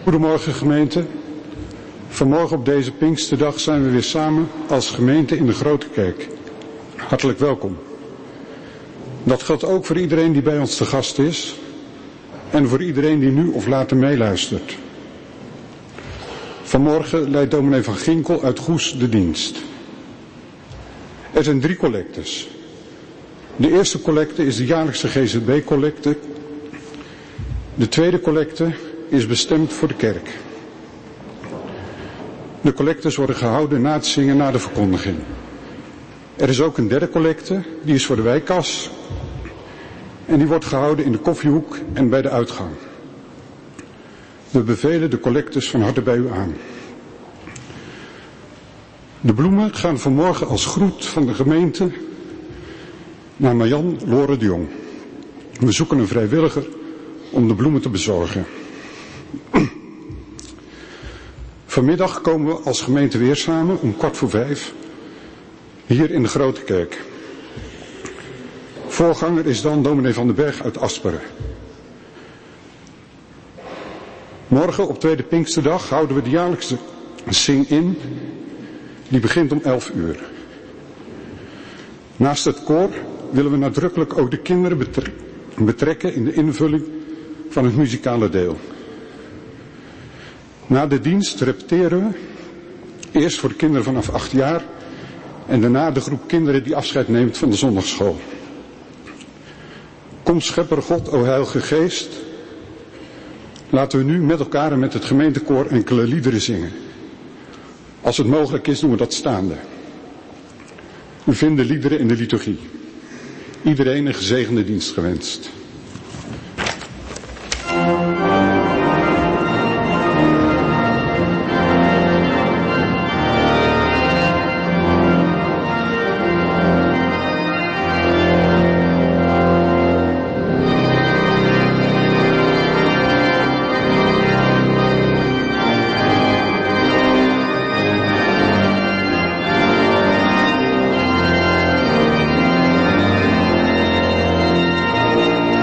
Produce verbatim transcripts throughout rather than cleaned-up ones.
Goedemorgen gemeente. Vanmorgen op deze Pinksterdag zijn we weer samen als gemeente in de Grote Kerk. Hartelijk welkom. Dat geldt ook voor iedereen die bij ons te gast is en voor iedereen die nu of later meeluistert. Vanmorgen leidt dominee van Ginkel uit Goes de dienst. Er zijn drie collectes. De eerste collecte is de jaarlijkse G Z B-collecte. De tweede collecte is bestemd voor de kerk. De collectes worden gehouden na het zingen na de verkondiging. Er is ook een derde collecte, die is voor de wijkkas. En die wordt gehouden in de koffiehoek en bij de uitgang. We bevelen de collectes van harte bij u aan. De bloemen gaan vanmorgen als groet van de gemeente naar Marjan Lore de Jong. We zoeken een vrijwilliger om de bloemen te bezorgen. Vanmiddag komen we als gemeente weer samen om kwart voor vijf hier in de Grote Kerk. Voorganger is dan dominee van den Berg uit Asperen. Morgen op tweede Pinksterdag houden we de jaarlijkse Sing-in. Die begint om elf uur. Naast het koor willen we nadrukkelijk ook de kinderen betrekken in de invulling van het muzikale deel. Na de dienst repeteren we, eerst voor de kinderen vanaf acht jaar en daarna de groep kinderen die afscheid neemt van de zondagsschool. Kom Schepper God, o Heilige Geest, laten we nu met elkaar en met het gemeentekoor enkele liederen zingen. Als het mogelijk is doen we dat staande. We vinden liederen in de liturgie. Iedereen een gezegende dienst gewenst. Thank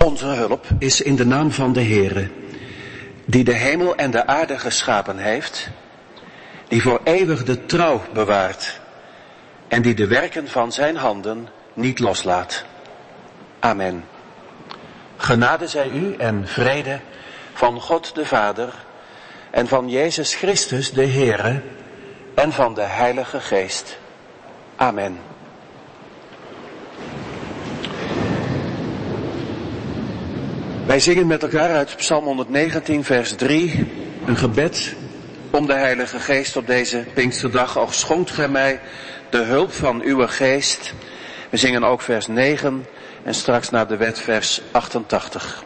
Onze hulp is in de naam van de Heere, die de hemel en de aarde geschapen heeft, die voor eeuwig de trouw bewaart en die de werken van zijn handen niet loslaat. Amen. Genade zij u en vrede van God de Vader en van Jezus Christus de Heere en van de Heilige Geest. Amen. Wij zingen met elkaar uit Psalm honderdnegentien vers drie een gebed om de Heilige Geest op deze Pinksterdag. Och, schonkt gij mij de hulp van uw geest. We zingen ook vers negen en straks naar de wet vers achtentachtig.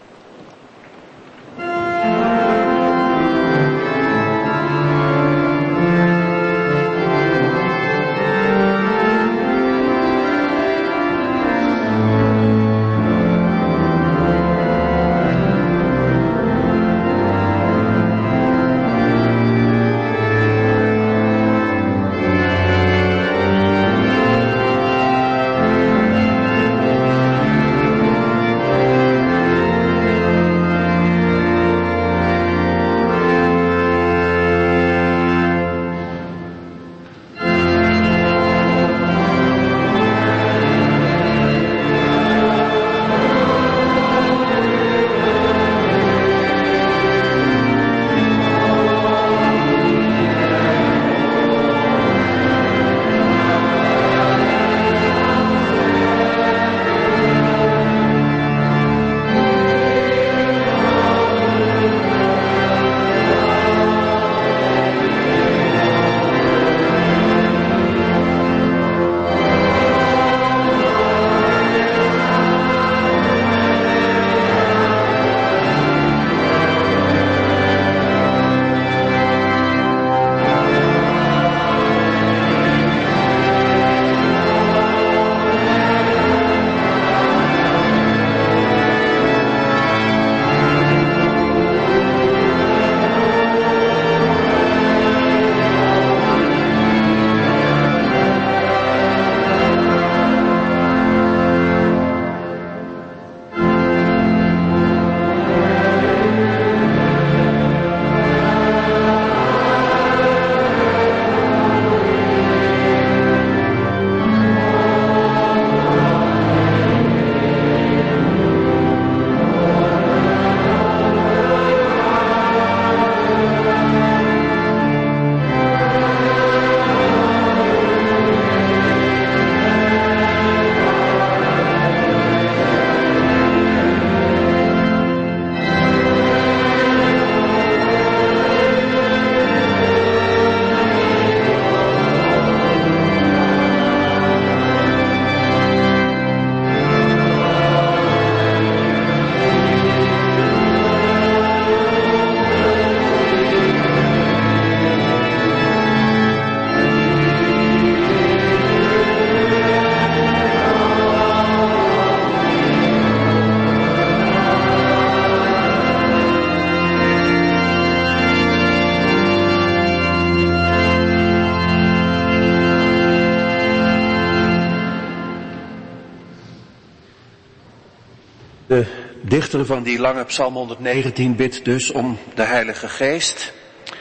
De dichter van die lange Psalm honderdnegentien bidt dus om de Heilige Geest.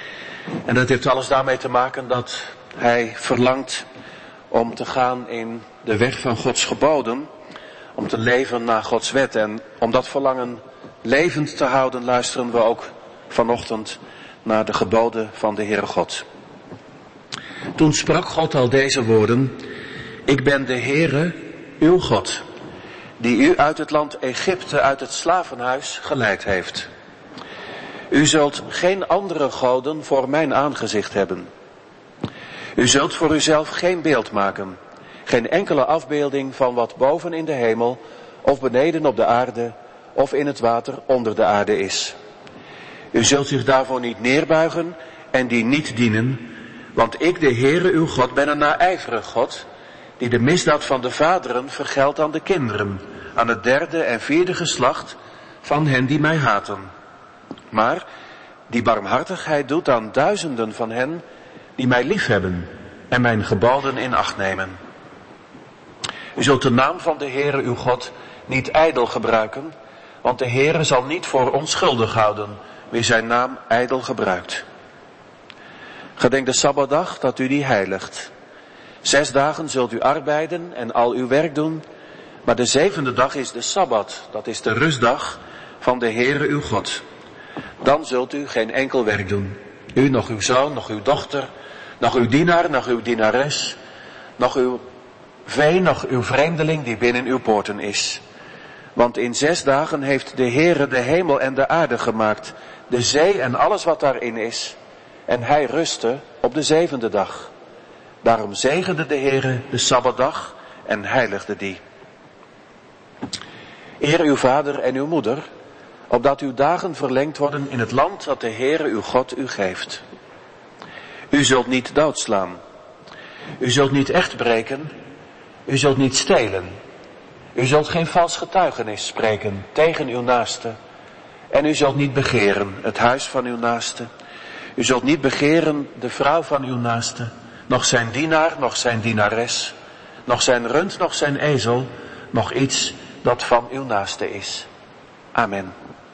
En dat heeft alles daarmee te maken dat hij verlangt om te gaan in de weg van Gods geboden. Om te leven naar Gods wet. En om dat verlangen levend te houden luisteren we ook vanochtend naar de geboden van de Heere God. Toen sprak God al deze woorden: Ik ben de Heere, uw God, die u uit het land Egypte, uit het slavenhuis geleid heeft. U zult geen andere goden voor mijn aangezicht hebben. U zult voor uzelf geen beeld maken, geen enkele afbeelding van wat boven in de hemel, of beneden op de aarde, of in het water onder de aarde is. U zult zich daarvoor niet neerbuigen en die niet dienen, want ik, de Heere uw God, ben een naijverig God, die de misdaad van de vaderen vergeldt aan de kinderen, aan het derde en vierde geslacht van hen die mij haten. Maar die barmhartigheid doet aan duizenden van hen die mij liefhebben en mijn geboden in acht nemen. U zult de naam van de Heere uw God niet ijdel gebruiken, Want de Heere zal niet voor onschuldig houden wie zijn naam ijdel gebruikt. Gedenk de Sabbatdag dat u die heiligt. Zes dagen zult u arbeiden en al uw werk doen, maar de zevende dag is de Sabbat, dat is de rustdag van de Heere uw God. Dan zult u geen enkel werk doen. U, nog uw zoon, nog uw dochter, nog uw dienaar, nog uw dienares, nog uw vee, nog uw vreemdeling die binnen uw poorten is. Want in zes dagen heeft de Heere de hemel en de aarde gemaakt, de zee en alles wat daarin is. En hij rustte op de zevende dag. Daarom zegende de Heere de Sabbatdag en heiligde die. Eer uw vader en uw moeder, opdat uw dagen verlengd worden in het land dat de Heere uw God u geeft. U zult niet doodslaan. U zult niet echt breken. U zult niet stelen. U zult geen vals getuigenis spreken tegen uw naaste. En u zult niet begeren het huis van uw naaste. U zult niet begeren de vrouw van uw naaste, nog zijn dienaar, nog zijn dienares, nog zijn rund, nog zijn ezel, nog iets dat van uw naaste is. Amen.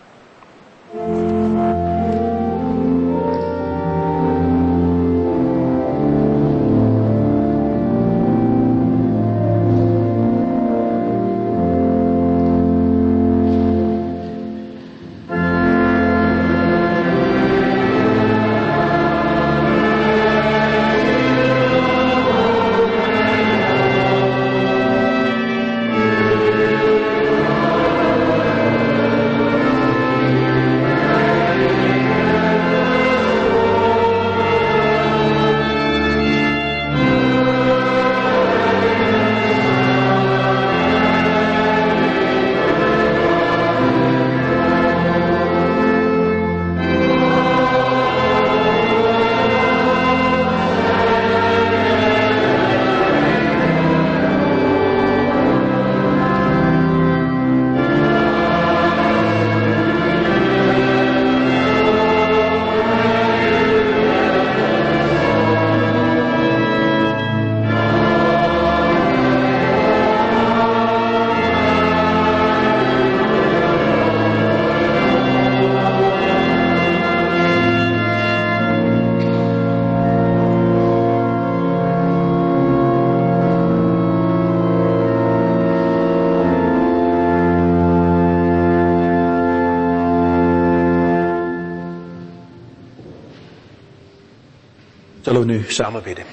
Zullen we nu samen bidden.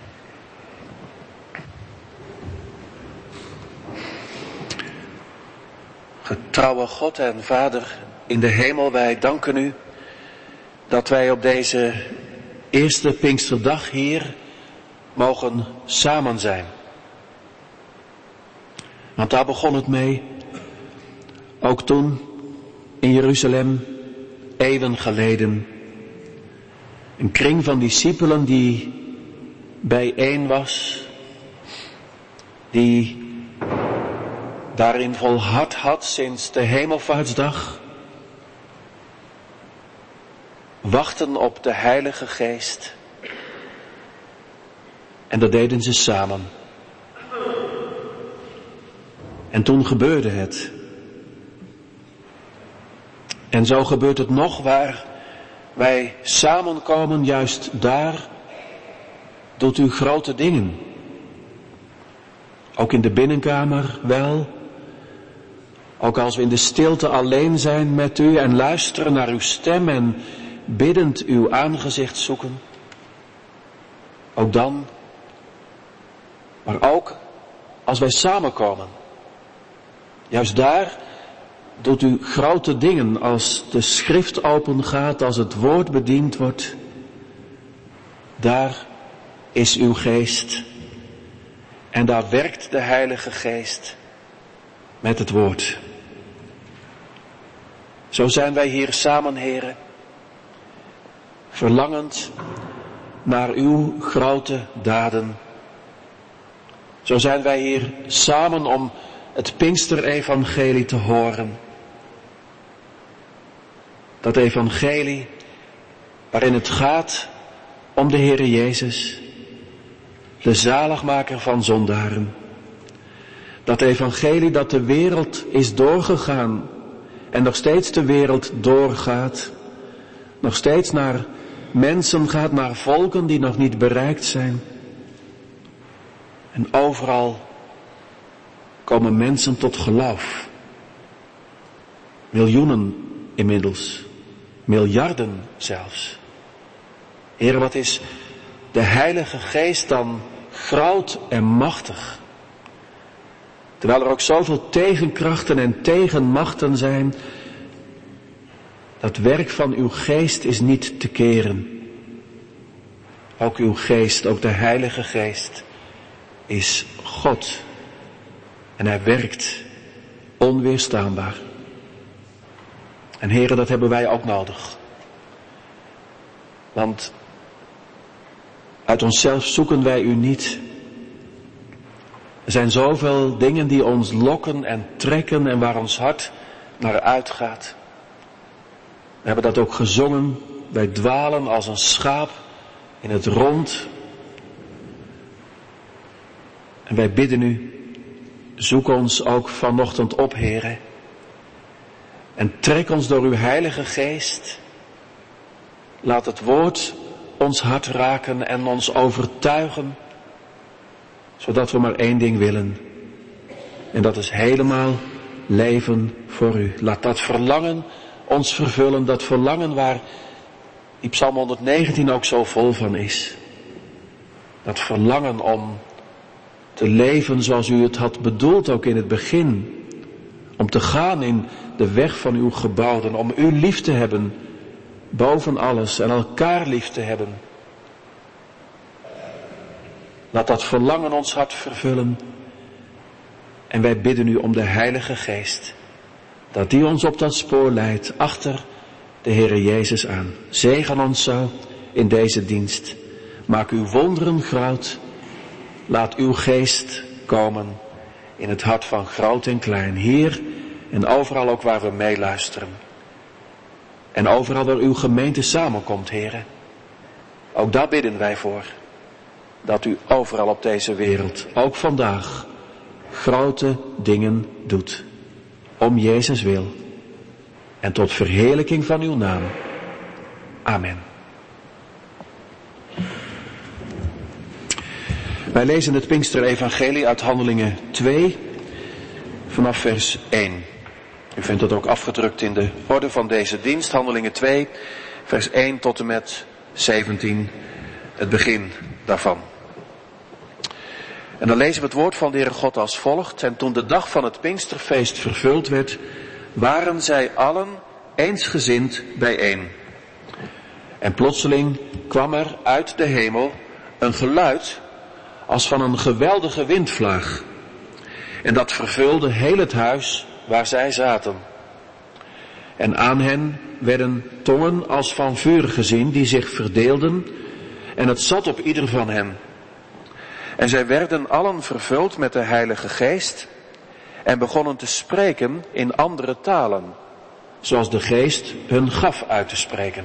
Getrouwe God en Vader in de hemel, wij danken u dat wij op deze eerste Pinksterdag hier mogen samen zijn. Want daar begon het mee, ook toen in Jeruzalem, eeuwen geleden. Een kring van discipelen die bijeen was, die daarin volhard had sinds de hemelvaartsdag, wachten op de Heilige Geest. En dat deden ze samen. En toen gebeurde het. En zo gebeurt het nog waar wij samenkomen, juist daar doet u grote dingen. Ook in de binnenkamer wel. Ook als we in de stilte alleen zijn met u en luisteren naar uw stem en biddend uw aangezicht zoeken. Ook dan. Maar ook als wij samenkomen. Juist daar doet u grote dingen als de schrift opengaat, als het woord bediend wordt. Daar is uw geest. En daar werkt de Heilige Geest met het woord. Zo zijn wij hier samen, Heren, verlangend naar uw grote daden. Zo zijn wij hier samen om het Pinksterevangelie te horen. Dat evangelie waarin het gaat om de Heere Jezus, de zaligmaker van zondaren. Dat evangelie dat de wereld is doorgegaan en nog steeds de wereld doorgaat, nog steeds naar mensen gaat, naar volken die nog niet bereikt zijn. En overal komen mensen tot geloof. Miljoenen inmiddels, miljarden zelfs. Heer, wat is de Heilige Geest dan groot en machtig. Terwijl er ook zoveel tegenkrachten en tegenmachten zijn, dat werk van uw geest is niet te keren. Ook uw geest, ook de Heilige Geest, is God. En hij werkt onweerstaanbaar. En heren, dat hebben wij ook nodig. Want uit onszelf zoeken wij u niet. Er zijn zoveel dingen die ons lokken en trekken en waar ons hart naar uitgaat. We hebben dat ook gezongen. Wij dwalen als een schaap in het rond. En wij bidden u, zoek ons ook vanochtend op, Heere. En trek ons door uw Heilige Geest. Laat het woord ons hart raken en ons overtuigen, zodat we maar één ding willen. En dat is helemaal leven voor u. Laat dat verlangen ons vervullen, dat verlangen waar die Psalm honderdnegentien ook zo vol van is. Dat verlangen om te leven zoals u het had bedoeld ook in het begin. Om te gaan in de weg van uw geboden, om u lief te hebben boven alles en elkaar lief te hebben. Laat dat verlangen ons hart vervullen. En wij bidden u om de Heilige Geest, dat die ons op dat spoor leidt, achter de Heere Jezus aan. Zegen ons zo in deze dienst. Maak uw wonderen groot. Laat uw geest komen in het hart van groot en klein, hier en overal ook waar we meeluisteren. En overal waar uw gemeente samenkomt, Heere. Ook daar bidden wij voor. Dat u overal op deze wereld, ook vandaag, grote dingen doet. Om Jezus wil. En tot verheerlijking van uw naam. Amen. Wij lezen het Pinksterevangelie uit Handelingen twee, vanaf vers één. U vindt het ook afgedrukt in de orde van deze dienst, Handelingen twee, vers één tot en met zeventien, het begin daarvan. En dan lezen we het woord van de Heere God als volgt. En toen de dag van het Pinksterfeest vervuld werd, waren zij allen eensgezind bijeen. En plotseling kwam er uit de hemel een geluid als van een geweldige windvlaag. En dat vervulde heel het huis waar zij zaten. En aan hen werden tongen als van vuur gezien, die zich verdeelden, en het zat op ieder van hen. En zij werden allen vervuld met de Heilige Geest en begonnen te spreken in andere talen, zoals de Geest hun gaf uit te spreken.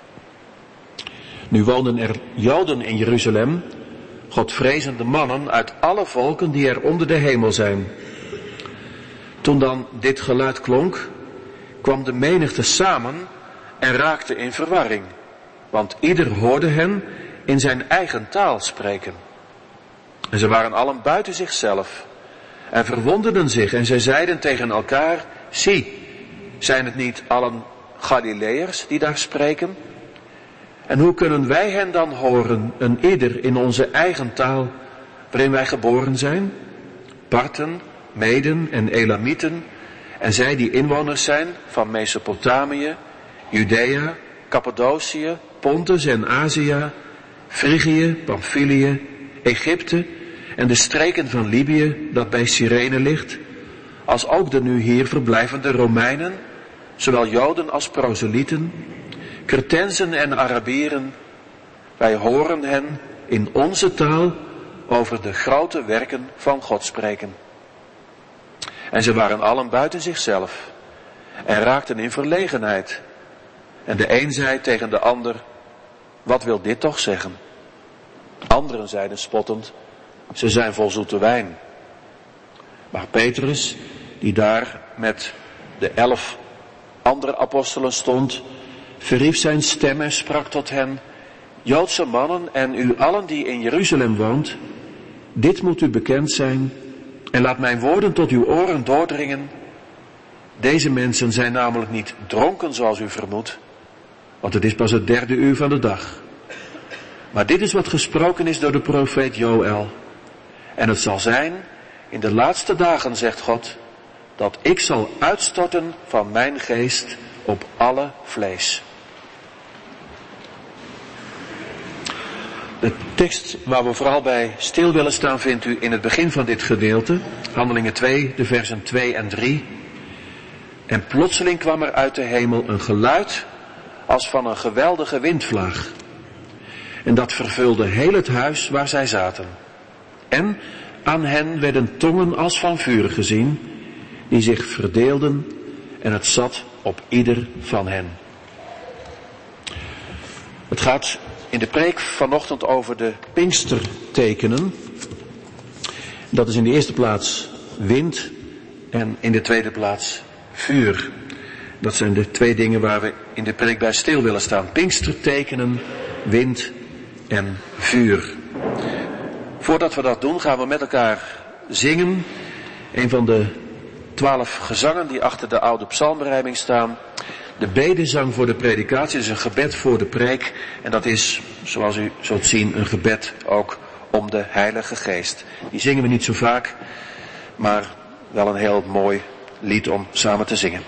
Nu woonden er Joden in Jeruzalem, Godvrezende mannen uit alle volken die er onder de hemel zijn. Toen dan dit geluid klonk, kwam de menigte samen en raakte in verwarring, want ieder hoorde hen in zijn eigen taal spreken. En ze waren allen buiten zichzelf en verwonderden zich en zij zeiden tegen elkaar, zie, zijn het niet allen Galileërs die daar spreken? En hoe kunnen wij hen dan horen, een ieder in onze eigen taal, waarin wij geboren zijn? Parten, Meden en Elamieten, en zij die inwoners zijn van Mesopotamië, Judea, Cappadocië, Pontus en Azië, Frigië, Pamphylië, Egypte en de streken van Libië dat bij Cyrene ligt, als ook de nu hier verblijvende Romeinen, zowel Joden als proselieten, Cretensen en Arabieren, wij horen hen in onze taal over de grote werken van God spreken. En ze waren allen buiten zichzelf en raakten in verlegenheid. En de een zei tegen de ander, wat wil dit toch zeggen? Anderen zeiden spottend, ze zijn vol zoete wijn. Maar Petrus, die daar met de elf andere apostelen stond, verhief zijn stem en sprak tot hen: Joodse mannen en u allen die in Jeruzalem woont, dit moet u bekend zijn en laat mijn woorden tot uw oren doordringen. Deze mensen zijn namelijk niet dronken zoals u vermoedt, want het is pas het derde uur van de dag. Maar dit is wat gesproken is door de profeet Joël. En het zal zijn, in de laatste dagen, zegt God, dat ik zal uitstorten van mijn geest op alle vlees. De tekst waar we vooral bij stil willen staan vindt u in het begin van dit gedeelte, Handelingen twee, de versen twee en drie. En plotseling kwam er uit de hemel een geluid als van een geweldige windvlaag. En dat vervulde heel het huis waar zij zaten. En aan hen werden tongen als van vuur gezien, die zich verdeelden en het zat op ieder van hen. Het gaat in de preek vanochtend over de Pinkstertekenen. Dat is in de eerste plaats wind en in de tweede plaats vuur. Dat zijn de twee dingen waar we in de preek bij stil willen staan. Pinkstertekenen, wind en vuur. Voordat we dat doen gaan we met elkaar zingen. Een van de twaalf gezangen die achter de oude psalmberijming staan. De bedezang voor de predikatie is een gebed voor de preek. En dat is, zoals u zult zien, een gebed ook om de Heilige Geest. Die zingen we niet zo vaak, maar wel een heel mooi lied om samen te zingen.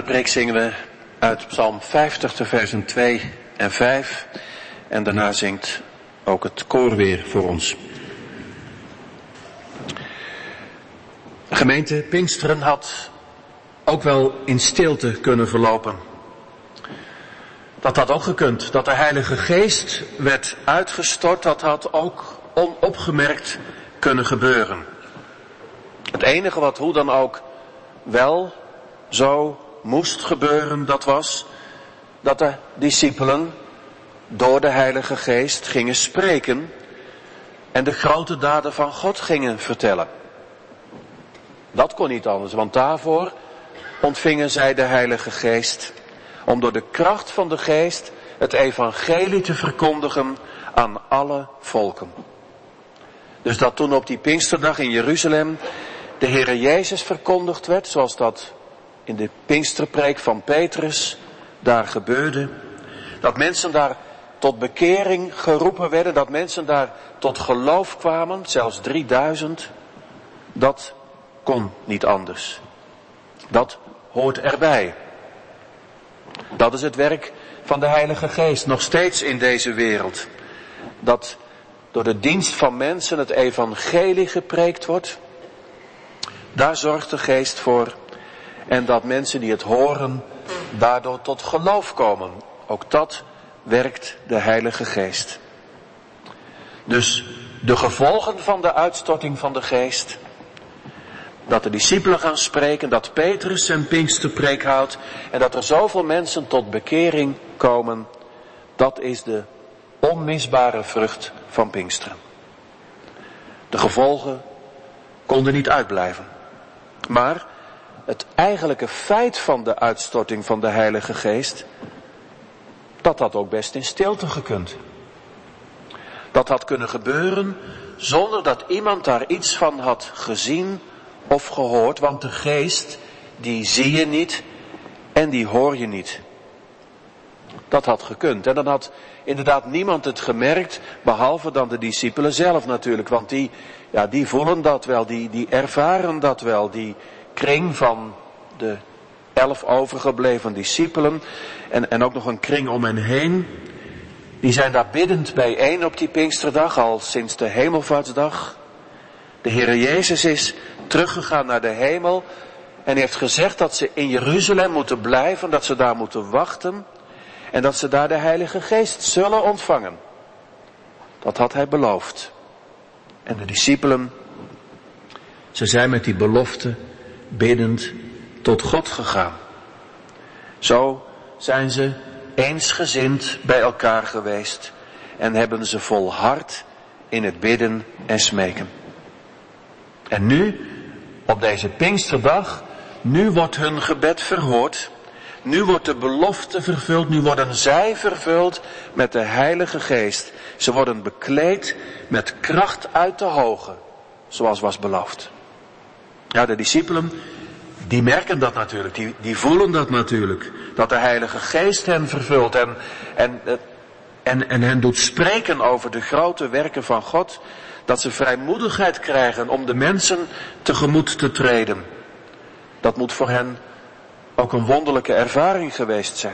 Pinksterpreek zingen we uit Psalm vijftig, de versen twee en vijf. En daarna zingt ook het koor weer voor ons. De gemeente Pinksteren had ook wel in stilte kunnen verlopen. Dat had ook gekund. Dat de Heilige Geest werd uitgestort, dat had ook onopgemerkt kunnen gebeuren. Het enige wat hoe dan ook wel zo moest gebeuren, dat was dat de discipelen door de Heilige Geest gingen spreken en de grote daden van God gingen vertellen. Dat kon niet anders, want daarvoor ontvingen zij de Heilige Geest, om door de kracht van de Geest het evangelie te verkondigen aan alle volken. Dus dat toen op die Pinksterdag in Jeruzalem de Heere Jezus verkondigd werd, zoals dat in de Pinksterpreek van Petrus daar gebeurde, dat mensen daar tot bekering geroepen werden, dat mensen daar tot geloof kwamen, zelfs drieduizend, dat kon niet anders. Dat hoort erbij. Dat is het werk van de Heilige Geest, nog steeds in deze wereld. Dat door de dienst van mensen het evangelie gepreekt wordt. Daar zorgt de Geest voor. En dat mensen die het horen daardoor tot geloof komen. Ook dat werkt de Heilige Geest. Dus de gevolgen van de uitstorting van de Geest. Dat de discipelen gaan spreken, dat Petrus zijn Pinksterpreek houdt en dat er zoveel mensen tot bekering komen. Dat is de onmisbare vrucht van Pinksteren. De gevolgen konden niet uitblijven. Maar het eigenlijke feit van de uitstorting van de Heilige Geest, dat had ook best in stilte gekund. Dat had kunnen gebeuren zonder dat iemand daar iets van had gezien of gehoord, want de Geest, die zie je niet en die hoor je niet. Dat had gekund. En dan had inderdaad niemand het gemerkt, behalve dan de discipelen zelf natuurlijk. Want die, ja, die voelen dat wel, die, die ervaren dat wel. Die kring van de elf overgebleven discipelen en, en ook nog een kring om hen heen. Die zijn daar biddend bijeen op die Pinksterdag, al sinds de Hemelvaartsdag. De Heere Jezus is teruggegaan naar de hemel en heeft gezegd dat ze in Jeruzalem moeten blijven, dat ze daar moeten wachten en dat ze daar de Heilige Geest zullen ontvangen. Dat had hij beloofd. En de discipelen, ze zijn met die belofte biddend tot God gegaan. Zo zijn ze eensgezind bij elkaar geweest en hebben ze volhard in het bidden en smeken. En nu, op deze Pinksterdag, nu wordt hun gebed verhoord. Nu wordt de belofte vervuld, nu worden zij vervuld met de Heilige Geest. Ze worden bekleed met kracht uit de hoge, zoals was beloofd. Ja, de discipelen, die merken dat natuurlijk, die, die voelen dat natuurlijk. Dat de Heilige Geest hen vervult en, en, en, en hen doet spreken over de grote werken van God. Dat ze vrijmoedigheid krijgen om de mensen tegemoet te treden. Dat moet voor hen ook een wonderlijke ervaring geweest zijn.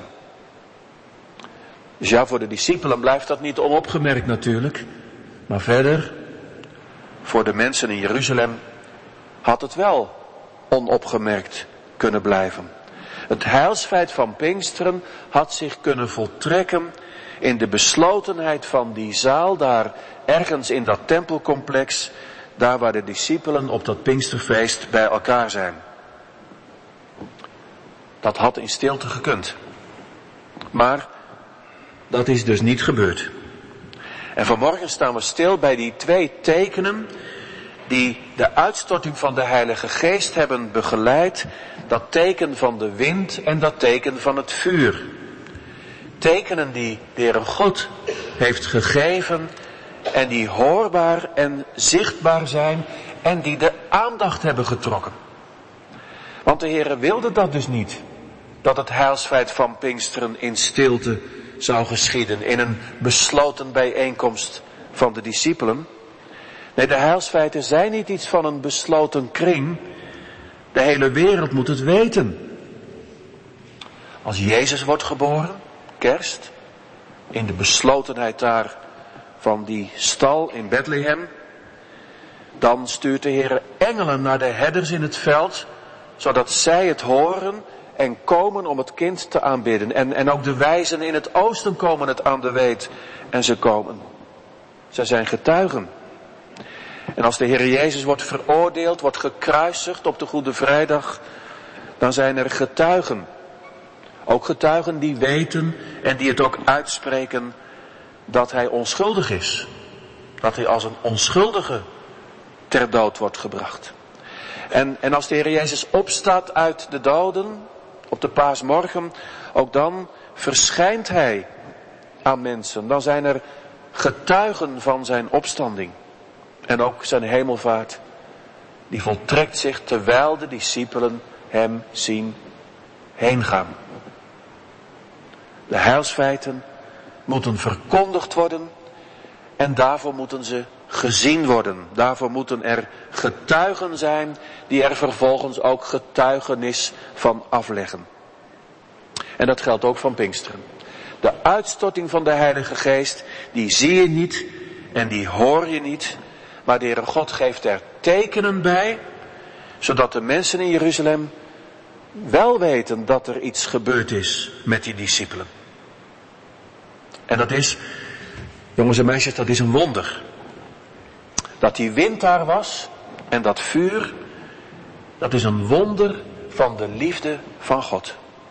Dus ja, voor de discipelen blijft dat niet onopgemerkt natuurlijk. Maar verder, voor de mensen in Jeruzalem had het wel onopgemerkt kunnen blijven. Het heilsfeit van Pinksteren had zich kunnen voltrekken in de beslotenheid van die zaal daar ergens in dat tempelcomplex, daar waar de discipelen op dat Pinksterfeest bij elkaar zijn. Dat had in stilte gekund. Maar dat is dus niet gebeurd. En vanmorgen staan we stil bij die twee tekenen die de uitstorting van de Heilige Geest hebben begeleid. Dat teken van de wind en dat teken van het vuur. Tekenen die de Heere God heeft gegeven en die hoorbaar en zichtbaar zijn en die de aandacht hebben getrokken. Want de Heere wilde dat dus niet. Dat het heilsfeit van Pinksteren in stilte zou geschieden, in een besloten bijeenkomst van de discipelen. Nee, de heilsfeiten zijn niet iets van een besloten kring. De hele wereld moet het weten. als Jezus wordt geboren, kerst, in de beslotenheid daar van die stal in Bethlehem, dan stuurt de Heer engelen naar de herders in het veld, zodat zij het horen en komen om het kind te aanbidden. En, en ook de wijzen in het oosten komen het aan de weet en ze komen. Zij zijn getuigen. En als de Heer Jezus wordt veroordeeld, wordt gekruisigd op de Goede Vrijdag, dan zijn er getuigen. Ook getuigen die weten en die het ook uitspreken dat hij onschuldig is. Dat hij als een onschuldige ter dood wordt gebracht. En, en als de Heer Jezus opstaat uit de doden, op de paasmorgen, ook dan verschijnt hij aan mensen. Dan zijn er getuigen van zijn opstanding. En ook zijn hemelvaart, die voltrekt zich terwijl de discipelen hem zien heengaan. De heilsfeiten moeten verkondigd worden en daarvoor moeten ze gezien worden. Daarvoor moeten er getuigen zijn die er vervolgens ook getuigenis van afleggen. En dat geldt ook van Pinksteren. De uitstorting van de Heilige Geest, die zie je niet en die hoor je niet. Maar de Heere God geeft er tekenen bij, zodat de mensen in Jeruzalem wel weten dat er iets gebeurd is met die discipelen. En dat is, jongens en meisjes, dat is een wonder. Dat die wind daar was en dat vuur, dat is een wonder van de liefde van God.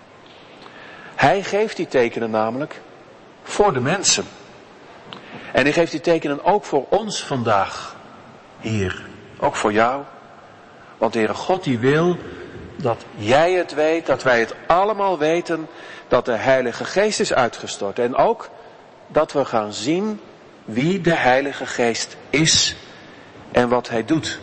Hij geeft die tekenen namelijk voor de mensen. En hij geeft die tekenen ook voor ons vandaag, hier. Ook voor jou. Want de Heere God die wil dat jij het weet, dat wij het allemaal weten, dat de Heilige Geest is uitgestort. En ook dat we gaan zien wie de Heilige Geest is en wat hij doet.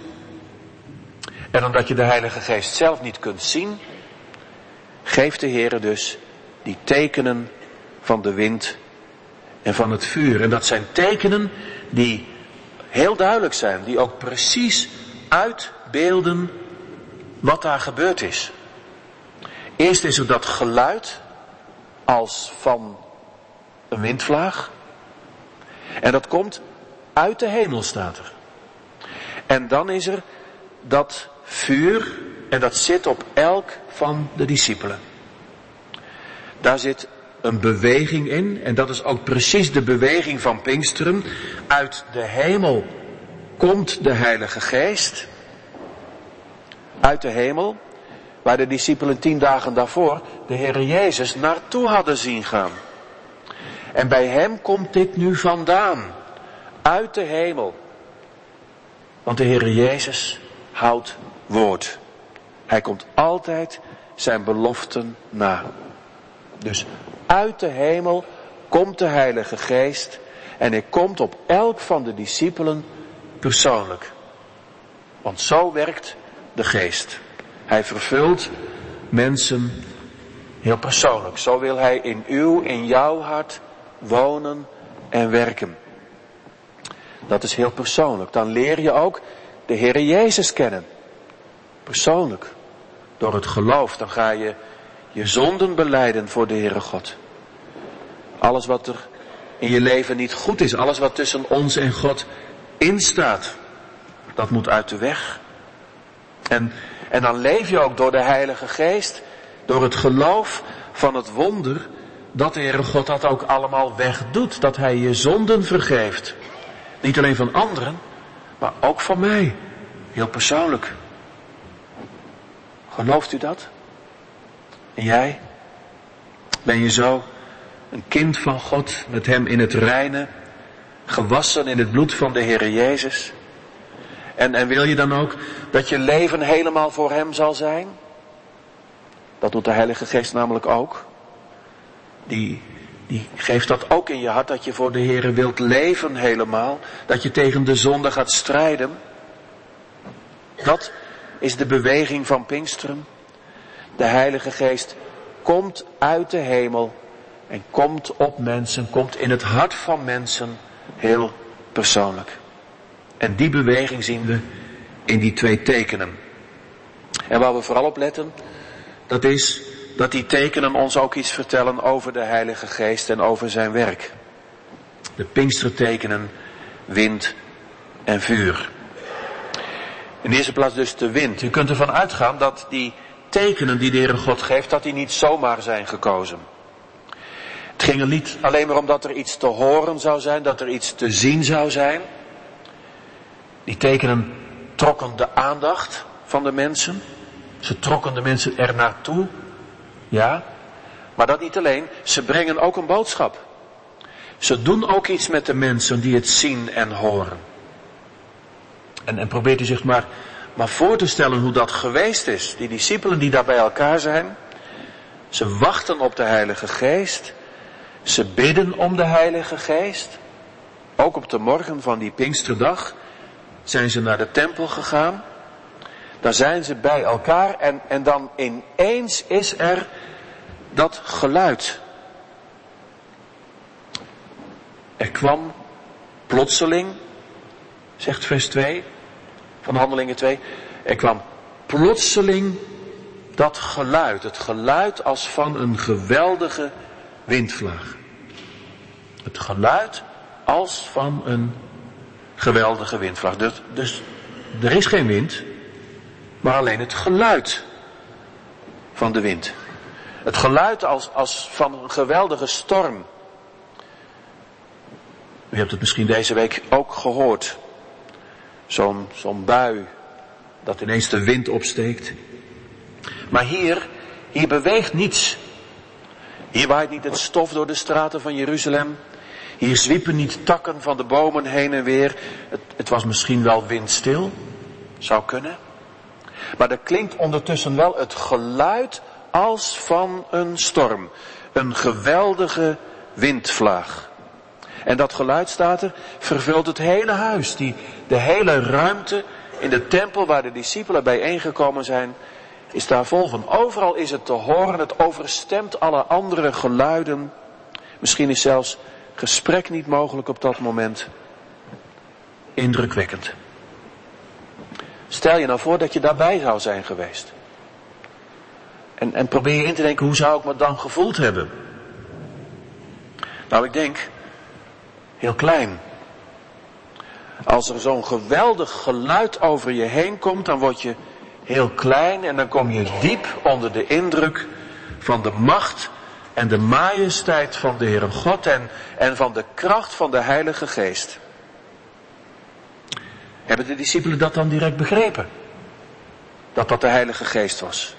En omdat je de Heilige Geest zelf niet kunt zien, geeft de Heere dus die tekenen van de wind en van het vuur. En dat zijn tekenen die heel duidelijk zijn, die ook precies uitbeelden wat daar gebeurd is. Eerst is er dat geluid als van een windvlaag. En dat komt uit de hemel, staat er. En dan is er dat vuur en dat zit op elk van de discipelen. Daar zit een beweging in en dat is ook precies de beweging van Pinksteren. Uit de hemel komt de Heilige Geest. Uit de hemel, waar de discipelen tien dagen daarvoor de Heer Jezus naartoe hadden zien gaan. En bij hem komt dit nu vandaan. Uit de hemel. Want de Heer Jezus houdt woord. Hij komt altijd zijn beloften na. Dus uit de hemel komt de Heilige Geest en hij komt op elk van de discipelen persoonlijk. Want zo werkt de Geest. Hij vervult mensen heel persoonlijk. Zo wil hij in uw, in jouw hart wonen en werken. Dat is heel persoonlijk. Dan leer je ook de Heer Jezus kennen. Persoonlijk. Door het geloof. Dan ga je je zonden belijden voor de Heere God. Alles wat er in je leven niet goed is. Alles wat tussen ons en God instaat. Dat moet uit de weg. En, en dan leef je ook door de Heilige Geest. Door het geloof van het wonder. Dat de Heere God dat ook allemaal wegdoet. Dat hij je zonden vergeeft. Niet alleen van anderen. Maar ook van mij. Heel persoonlijk. Gelooft u dat? En jij? Ben je zo een kind van God, met hem in het reine, gewassen in het bloed van de Heer Jezus? En, en wil je dan ook dat je leven helemaal voor hem zal zijn? Dat doet de Heilige Geest namelijk ook. Die, die geeft dat ook in je hart, dat je voor de Heer wilt leven helemaal. Dat je tegen de zonde gaat strijden. Dat is de beweging van Pinksteren. De Heilige Geest komt uit de hemel en komt op mensen, komt in het hart van mensen heel persoonlijk. En die beweging zien we in die twee tekenen. En waar we vooral op letten, dat is dat die tekenen ons ook iets vertellen over de Heilige Geest en over zijn werk. De Pinkstertekenen, wind en vuur. In de eerste plaats dus de wind. U kunt ervan uitgaan dat die tekenen die de Heere God geeft, dat die niet zomaar zijn gekozen. Het ging er niet alleen maar om dat er iets te horen zou zijn, dat er iets te zien zou zijn. Die tekenen trokken de aandacht van de mensen. Ze trokken de mensen er naartoe. Ja, maar dat niet alleen. Ze brengen ook een boodschap. Ze doen ook iets met de mensen die het zien en horen. En, en probeert u zich maar, maar voor te stellen hoe dat geweest is. Die discipelen die daar bij elkaar zijn. Ze wachten op de Heilige Geest. Ze bidden om de Heilige Geest. Ook op de morgen van die Pinksterdag zijn ze naar de tempel gegaan. Daar zijn ze bij elkaar en, en dan ineens is er dat geluid. Er kwam plotseling, zegt vers twee van Handelingen twee, er kwam plotseling dat geluid. Het geluid als van een geweldige windvlaag. Het geluid als van een geweldige windvlaag. Dus, dus er is geen wind, maar alleen het geluid van de wind. Het geluid als, als van een geweldige storm. U hebt het misschien deze week ook gehoord. Zo'n, zo'n bui dat ineens de wind opsteekt. Maar hier, hier beweegt niets. Hier waait niet het stof door de straten van Jeruzalem. Hier zwiepen niet takken van de bomen heen en weer. Het, het was misschien wel windstil. Zou kunnen. Maar er klinkt ondertussen wel het geluid als van een storm. Een geweldige windvlaag. En dat geluid, staat er, vervult het hele huis. Die, de hele ruimte in de tempel waar de discipelen bijeengekomen zijn, is daar vol van. Overal is het te horen, het overstemt alle andere geluiden. Misschien is zelfs gesprek niet mogelijk op dat moment. Indrukwekkend. Stel je nou voor dat je daarbij zou zijn geweest. En, en probeer je in te denken, hoe zou ik me dan gevoeld hebben? Nou, ik denk, heel klein. Als er zo'n geweldig geluid over je heen komt, dan word je heel klein en dan kom je diep onder de indruk van de macht en de majesteit van de Heere God en, en van de kracht van de Heilige Geest. Hebben de discipelen dat dan direct begrepen? Dat dat de Heilige Geest was?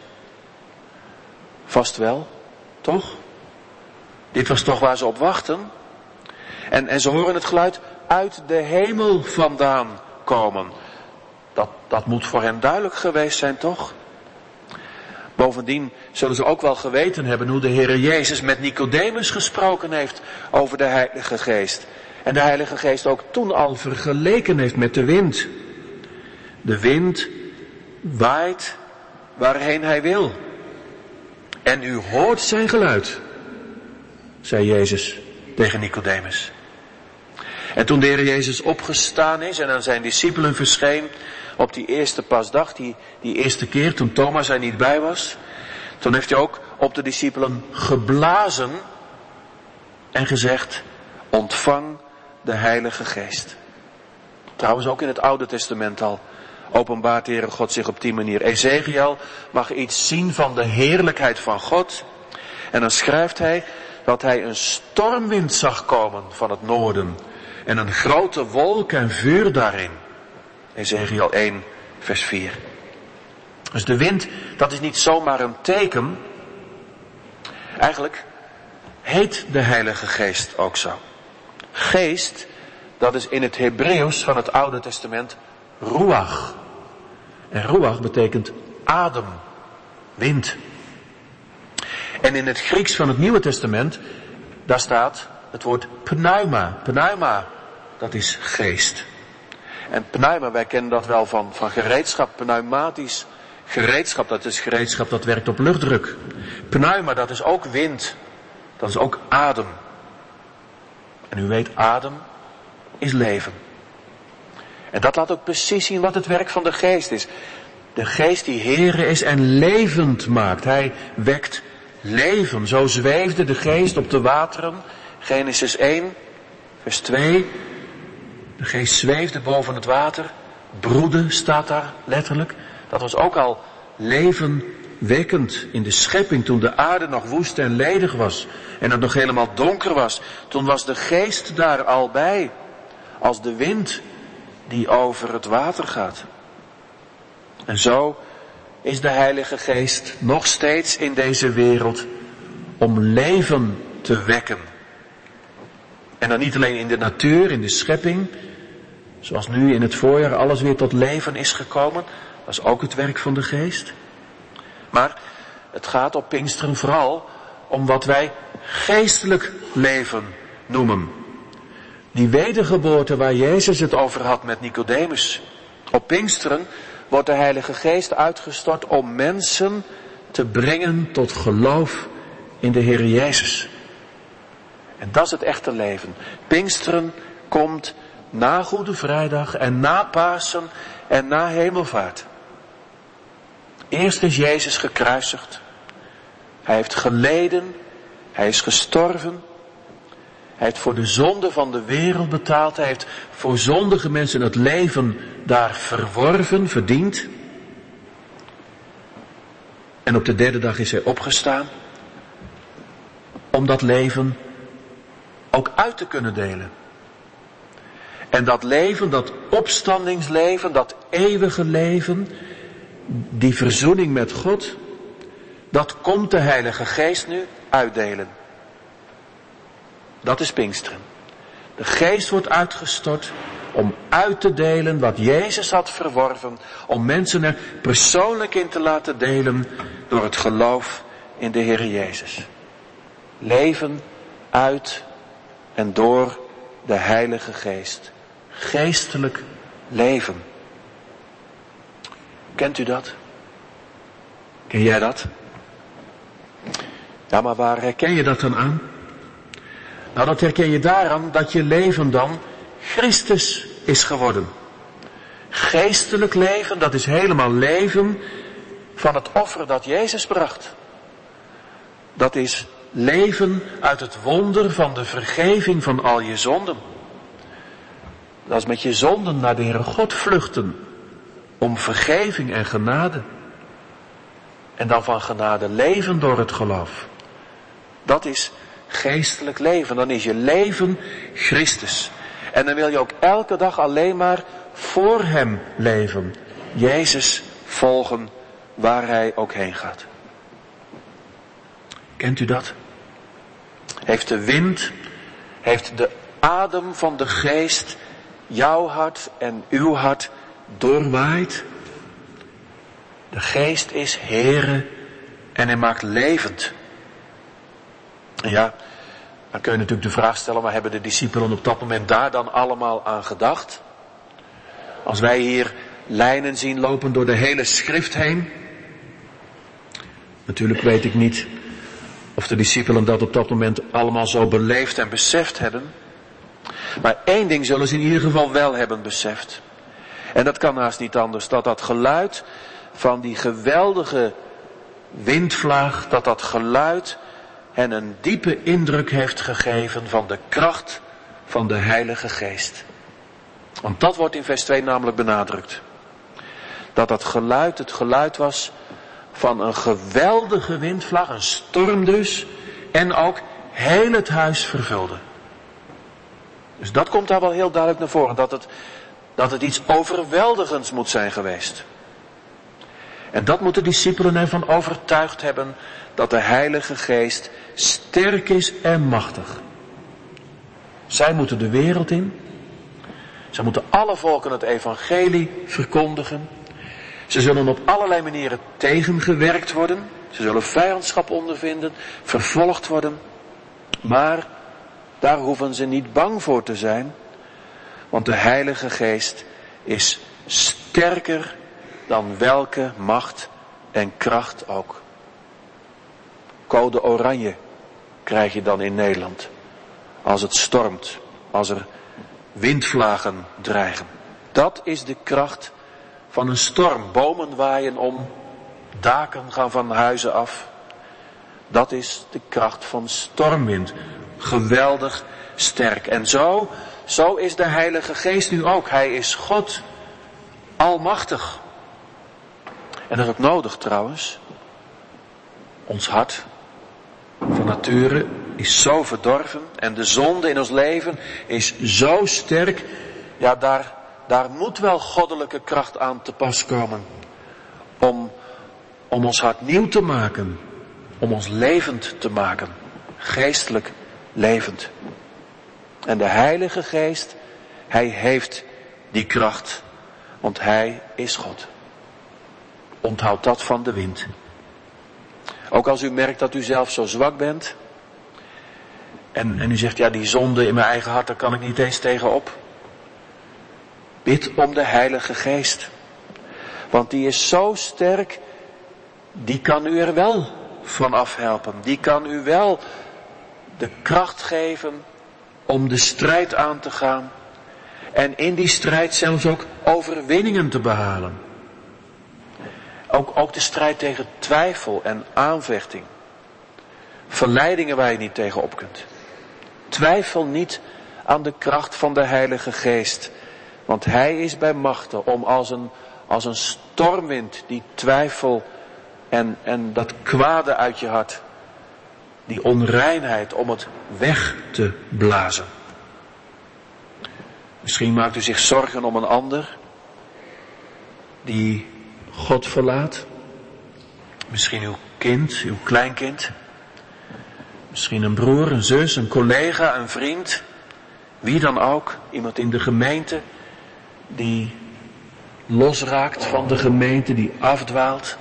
Vast wel, toch? Dit was toch waar ze op wachten? En, en ze horen het geluid uit de hemel vandaan komen. Dat, dat moet voor hen duidelijk geweest zijn, toch? Bovendien zullen ze ook wel geweten hebben hoe de Heere Jezus met Nicodemus gesproken heeft over de Heilige Geest. En de Heilige Geest ook toen al vergeleken heeft met de wind. De wind waait waarheen hij wil. En u hoort zijn geluid, zei Jezus tegen Nicodemus. En toen de Heer Jezus opgestaan is en aan zijn discipelen verscheen op die eerste pasdag, die, die eerste keer toen Thomas er niet bij was, toen heeft hij ook op de discipelen geblazen en gezegd, ontvang de Heilige Geest. Trouwens ook in het Oude Testament al openbaart de Heere God zich op die manier. Ezekiel mag iets zien van de heerlijkheid van God. En dan schrijft hij dat hij een stormwind zag komen van het noorden. En een grote wolk en vuur daarin. Ezekiel één vers vier. Dus de wind, dat is niet zomaar een teken. Eigenlijk heet de Heilige Geest ook zo. Geest, dat is in het Hebreeuws van het Oude Testament ruach. En ruach betekent adem, wind. En in het Grieks van het Nieuwe Testament, daar staat het woord pneuma. Pneuma, dat is geest. En pneuma, wij kennen dat wel van, van gereedschap, pneumatisch gereedschap. Dat is gereedschap dat werkt op luchtdruk. Pneuma, dat is ook wind. Dat is ook adem. En u weet, adem is leven. En dat laat ook precies zien wat het werk van de geest is. De geest die Heere is en levend maakt. Hij wekt leven. Zo zweefde de geest op de wateren. Genesis één, vers twee. De geest zweefde boven het water. Broedde staat daar letterlijk. Dat was ook al levenwekkend in de schepping toen de aarde nog woest en ledig was. En het nog helemaal donker was. Toen was de geest daar al bij. Als de wind die over het water gaat. En zo is de Heilige Geest nog steeds in deze wereld om leven te wekken. En dan niet alleen in de natuur, in de schepping, zoals nu in het voorjaar alles weer tot leven is gekomen. Dat is ook het werk van de Geest. Maar het gaat op Pinksteren vooral om wat wij geestelijk leven noemen. Die wedergeboorte waar Jezus het over had met Nicodemus. Op Pinksteren wordt de Heilige Geest uitgestort om mensen te brengen tot geloof in de Heer Jezus. En dat is het echte leven. Pinksteren komt na Goede Vrijdag en na Pasen en na Hemelvaart. Eerst is Jezus gekruisigd. Hij heeft geleden. Hij is gestorven. Hij heeft voor de zonde van de wereld betaald. Hij heeft voor zondige mensen het leven daar verworven, verdiend. En op de derde dag is hij opgestaan. Om dat leven ook uit te kunnen delen. En dat leven, dat opstandingsleven, dat eeuwige leven, die verzoening met God, dat komt de Heilige Geest nu uitdelen. Dat is Pinksteren. De Geest wordt uitgestort om uit te delen wat Jezus had verworven, om mensen er persoonlijk in te laten delen door het geloof in de Heer Jezus. Leven uit en door de Heilige Geest. Geestelijk leven. Kent u dat? Ken jij dat? Ja, maar waar herken je dat dan aan? Nou, dat herken je daaraan dat je leven dan Christus is geworden. Geestelijk leven, dat is helemaal leven van het offer dat Jezus bracht. Dat is leven uit het wonder van de vergeving van al je zonden. Dat is met je zonden naar de Heere God vluchten. Om vergeving en genade. En dan van genade leven door het geloof. Dat is geestelijk leven. Dan is je leven Christus. En dan wil je ook elke dag alleen maar voor Hem leven. Jezus volgen waar Hij ook heen gaat. Kent u dat? Heeft de wind, heeft de adem van de Geest jouw hart en uw hart doorwaait? De Geest is Heere en Hij maakt levend. En ja, dan kun je natuurlijk de vraag stellen, maar hebben de discipelen op dat moment daar dan allemaal aan gedacht? Als wij hier lijnen zien lopen door de hele schrift heen. Natuurlijk weet ik niet of de discipelen dat op dat moment allemaal zo beleefd en beseft hebben. Maar één ding zullen ze in ieder geval wel hebben beseft. En dat kan haast niet anders, dat dat geluid van die geweldige windvlaag, dat dat geluid hen een diepe indruk heeft gegeven van de kracht van de Heilige Geest. Want dat wordt in vers twee namelijk benadrukt. Dat dat geluid het geluid was van een geweldige windvlaag, een storm dus, en ook heel het huis vervulde. Dus dat komt daar wel heel duidelijk naar voren, dat het, dat het iets overweldigends moet zijn geweest. En dat moeten de discipelen ervan overtuigd hebben, dat de Heilige Geest sterk is en machtig. Zij moeten de wereld in. Zij moeten alle volken het evangelie verkondigen. Ze zullen op allerlei manieren tegengewerkt worden. Ze zullen vijandschap ondervinden, vervolgd worden. Maar daar hoeven ze niet bang voor te zijn. Want de Heilige Geest is sterker dan welke macht en kracht ook. Code oranje krijg je dan in Nederland. Als het stormt, als er windvlagen dreigen. Dat is de kracht van een storm. Bomen waaien om, daken gaan van huizen af. Dat is de kracht van stormwind. Geweldig sterk. En zo, zo is de Heilige Geest nu ook. Hij is God, almachtig. En dat is ook nodig trouwens. Ons hart van nature is zo verdorven en de zonde in ons leven is zo sterk. Ja, daar, daar moet wel goddelijke kracht aan te pas komen. Om, om ons hart nieuw te maken. Om ons levend te maken. Geestelijk levend. En de Heilige Geest, Hij heeft die kracht. Want Hij is God. Onthoud dat van de wind. Ook als u merkt dat u zelf zo zwak bent. En, en u zegt, ja, die zonde in mijn eigen hart, daar kan ik niet eens tegenop. Bid om de Heilige Geest. Want die is zo sterk, die kan u er wel van afhelpen. Die kan u wel de kracht geven om de strijd aan te gaan. En in die strijd zelfs ook overwinningen te behalen. Ook, ook de strijd tegen twijfel en aanvechting. Verleidingen waar je niet tegen op kunt. Twijfel niet aan de kracht van de Heilige Geest. Want Hij is bij machten om als een, als een stormwind die twijfel en, en dat kwade uit je hart. Die onreinheid om het weg te blazen. Misschien maakt u zich zorgen om een ander die God verlaat. Misschien uw kind, uw kleinkind. Misschien een broer, een zus, een collega, een vriend. Wie dan ook. Iemand in de gemeente die losraakt van de gemeente, die afdwaalt.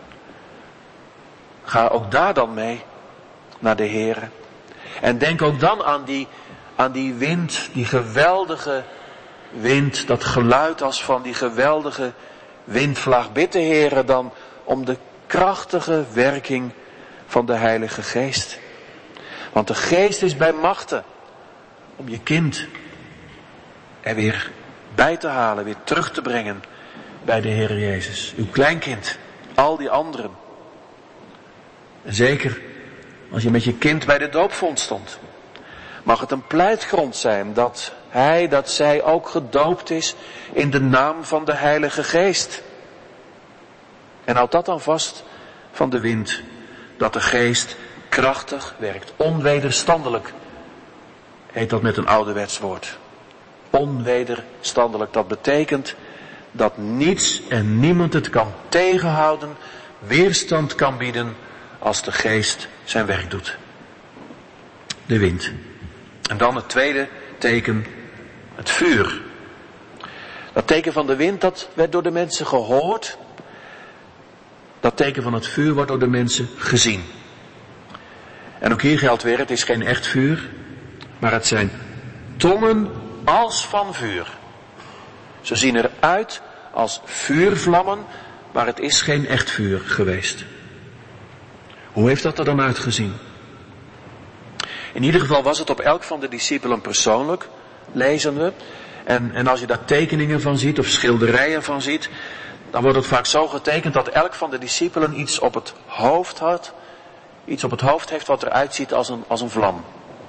Ga ook daar dan mee naar de Heere. En denk ook dan aan die, aan die wind, die geweldige wind, dat geluid als van die geweldige windvlaag. Bid de Heere dan om de krachtige werking van de Heilige Geest. Want de Geest is bij machten om je kind er weer bij te halen, weer terug te brengen bij de Heer Jezus. Uw kleinkind, al die anderen. En zeker als je met je kind bij de doopvond stond. Mag het een pleitgrond zijn dat hij, dat zij ook gedoopt is in de naam van de Heilige Geest. En houd dat dan vast van de wind, dat de Geest krachtig werkt, onwederstandelijk, heet dat met een ouderwets woord. Onwederstandelijk, dat betekent dat niets en niemand het kan tegenhouden, weerstand kan bieden als de Geest zijn werk doet. De wind. En dan het tweede teken, het vuur. Dat teken van de wind, dat werd door de mensen gehoord. Dat teken van het vuur wordt door de mensen gezien. En ook hier geldt weer, het is geen echt vuur, maar het zijn tongen als van vuur. Ze zien eruit als vuurvlammen, maar het is geen echt vuur geweest. Hoe heeft dat er dan uitgezien? In ieder geval was het op elk van de discipelen persoonlijk, lezen we. En, en als je daar tekeningen van ziet of schilderijen van ziet, dan wordt het vaak zo getekend dat elk van de discipelen iets op het hoofd had. Iets op het hoofd heeft wat eruit ziet als een, als een vlam.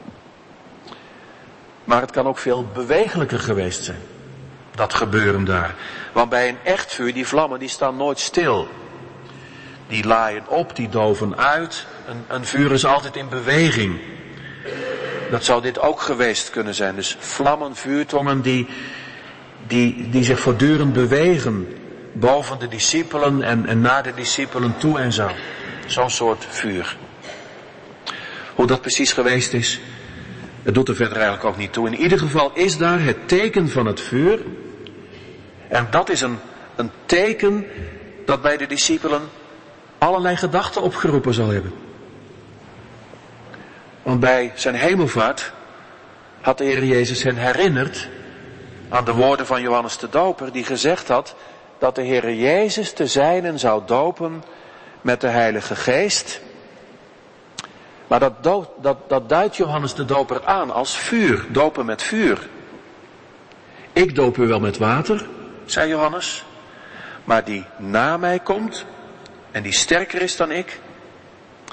Maar het kan ook veel bewegelijker geweest zijn. Dat gebeuren daar. Want bij een echt vuur, die vlammen, die staan nooit stil. Die laaien op, die doven uit. Een, een vuur is altijd in beweging. Dat zou dit ook geweest kunnen zijn. Dus vlammen, vuurtongen die, die, die zich voortdurend bewegen. Boven de discipelen en, en naar de discipelen toe en zo. Zo'n soort vuur. Hoe dat precies geweest is, het doet er verder eigenlijk ook niet toe. In ieder geval is daar het teken van het vuur. En dat is een, een teken dat bij de discipelen allerlei gedachten opgeroepen zal hebben. Want bij zijn hemelvaart had de Heer Jezus hen herinnerd aan de woorden van Johannes de Doper, die gezegd had dat de Heer Jezus de zijnen zou dopen met de Heilige Geest. Maar dat, do, dat, dat duidt Johannes de Doper aan als vuur, dopen met vuur. Ik doop u wel met water, zei Johannes, maar die na mij komt en die sterker is dan ik,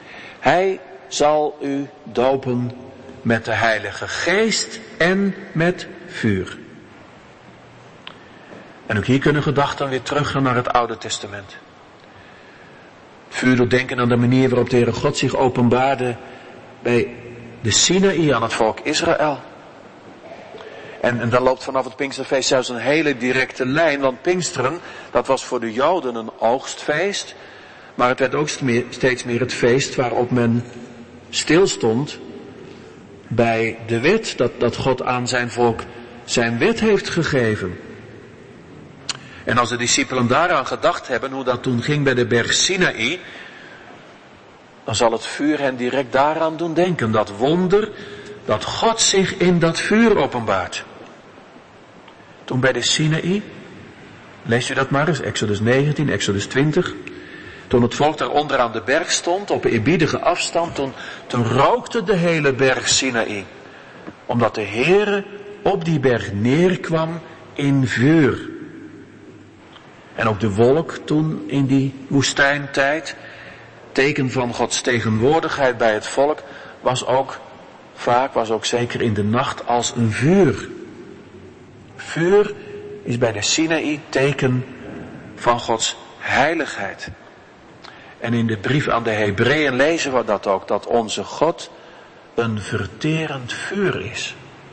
Hij zal u dopen met de Heilige Geest en met vuur. En ook hier kunnen gedachten weer teruggaan naar het Oude Testament. Vuur doet denken aan de manier waarop de Heere God zich openbaarde bij de Sinaï aan het volk Israël. En, en daar loopt vanaf het Pinksterfeest zelfs een hele directe lijn, want Pinksteren, dat was voor de Joden een oogstfeest, maar het werd ook steeds meer het feest waarop men stilstond bij de wet, dat, dat God aan zijn volk zijn wet heeft gegeven. En als de discipelen daaraan gedacht hebben, hoe dat toen ging bij de berg Sinaï, dan zal het vuur hen direct daaraan doen denken. Dat wonder, dat God zich in dat vuur openbaart. Toen bij de Sinaï, lees u dat maar eens, Exodus negentien, Exodus twintig. Toen het volk daar onder aan de berg stond, op een eerbiedige afstand, toen, toen rookte de hele berg Sinaï. Omdat de Heere op die berg neerkwam in vuur. En ook de wolk toen in die woestijntijd, teken van Gods tegenwoordigheid bij het volk, was ook vaak, was ook zeker in de nacht als een vuur. Vuur is bij de Sinaï teken van Gods heiligheid. En in de brief aan de Hebreeën lezen we dat ook, dat onze God een verterend vuur is.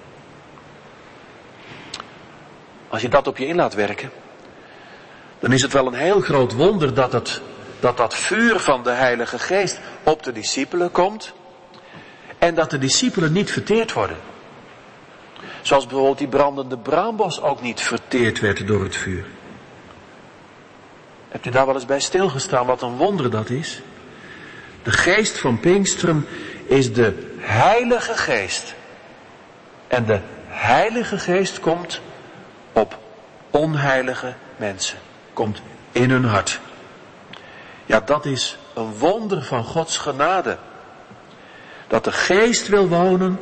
Als je dat op je in laat werken, dan is het wel een heel groot wonder dat het, dat, dat vuur van de Heilige Geest op de discipelen komt en dat de discipelen niet verteerd worden. Zoals bijvoorbeeld die brandende braambos ook niet verteerd werd door het vuur. Hebt u daar wel eens bij stilgestaan wat een wonder dat is? De geest van Pinksteren is de Heilige Geest. En de Heilige Geest komt op onheilige mensen. Komt in hun hart. Ja, dat is een wonder van Gods genade. Dat de Geest wil wonen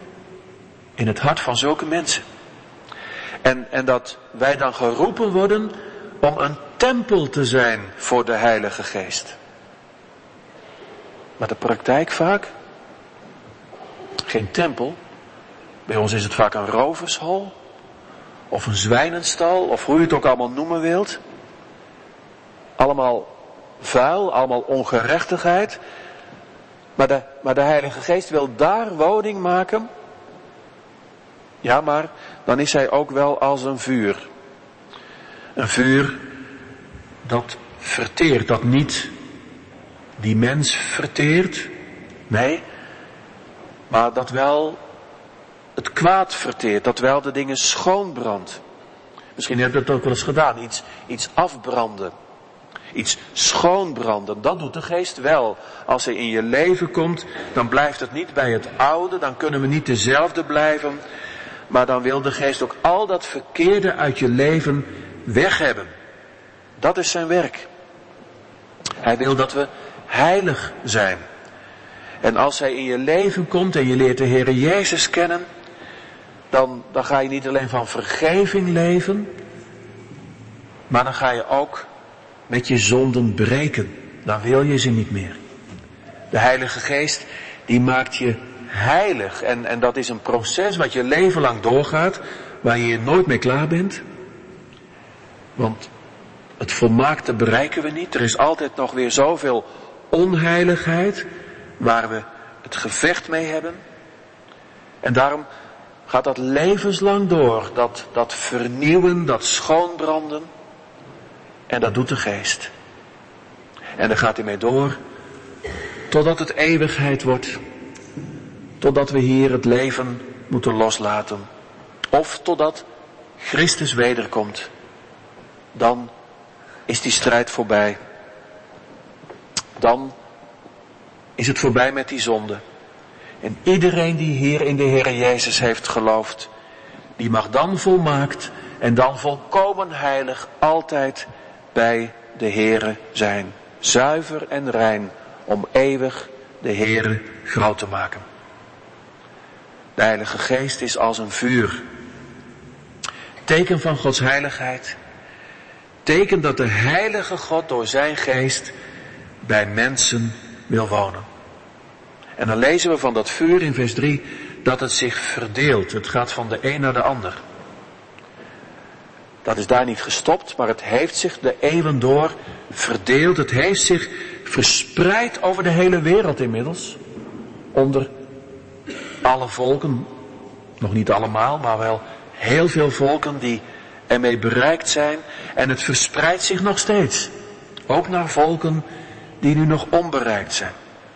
in het hart van zulke mensen. En, en dat wij dan geroepen worden om een tempel te zijn voor de Heilige Geest. Maar de praktijk vaak? Geen tempel. Bij ons is het vaak een rovershol. Of een zwijnenstal. Of hoe je het ook allemaal noemen wilt. Allemaal vuil. Allemaal ongerechtigheid. Maar de, maar de Heilige Geest wil daar woning maken. Ja, maar dan is hij ook wel als een vuur. Een vuur dat verteert, dat niet die mens verteert. Nee, maar dat wel het kwaad verteert, dat wel de dingen schoonbrandt. Misschien heb je dat ook wel eens gedaan, iets, iets afbranden. Iets schoonbranden, dat doet de Geest wel. Als hij in je leven komt, dan blijft het niet bij het oude, dan kunnen we niet dezelfde blijven. Maar dan wil de Geest ook al dat verkeerde uit je leven weg hebben. Dat is zijn werk. Hij wil dat we heilig zijn. En als hij in je leven komt en je leert de Heere Jezus kennen, dan, dan ga je niet alleen van vergeving leven, maar dan ga je ook met je zonden breken. Dan wil je ze niet meer. De Heilige Geest, die maakt je heilig. En, en dat is een proces wat je leven lang doorgaat, waar je nooit mee klaar bent. Want het volmaakte bereiken we niet. Er is altijd nog weer zoveel onheiligheid waar we het gevecht mee hebben. En daarom gaat dat levenslang door. Dat, dat vernieuwen, dat schoonbranden. En dat doet de Geest. En daar gaat hij mee door. Totdat het eeuwigheid wordt. Totdat we hier het leven moeten loslaten. Of totdat Christus wederkomt. Dan is die strijd voorbij. Dan is het voorbij met die zonde. En iedereen die hier in de Heere Jezus heeft geloofd, die mag dan volmaakt en dan volkomen heilig altijd bij de Heere zijn. Zuiver en rein om eeuwig de Heere groot te maken. De Heilige Geest is als een vuur. Teken van Gods heiligheid. Teken dat de heilige God door zijn geest bij mensen wil wonen. En dan lezen we van dat vuur in vers drie dat het zich verdeelt. Het gaat van de een naar de ander. Dat is daar niet gestopt, maar het heeft zich de eeuwen door verdeeld. Het heeft zich verspreid over de hele wereld inmiddels. Onder alle volken, nog niet allemaal, maar wel heel veel volken die ermee bereikt zijn. En het verspreidt zich nog steeds. Ook naar volken die nu nog onbereikt zijn.